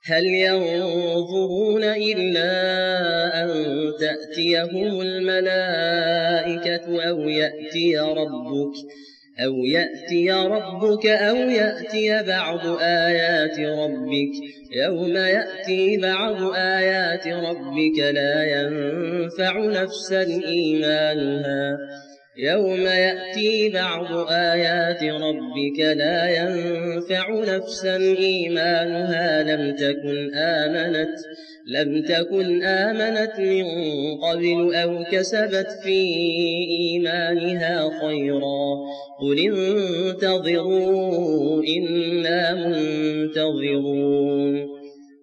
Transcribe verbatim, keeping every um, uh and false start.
هل ينظرون إلا أن تأتيهم الملائكة أو يأتي ربك أو يأتي ربك أو يأتي بعض آيات ربك يوم يأتي بعض آيات ربك لا ينفع نفسا إيمانها يوم يأتي بعض آيات ربك لا ينفع نفسا إيمانها لم تكن آمنت لم تكن آمنت من قبل أو كسبت في إيمانها خيرا قل انتظروا إنا منتظرون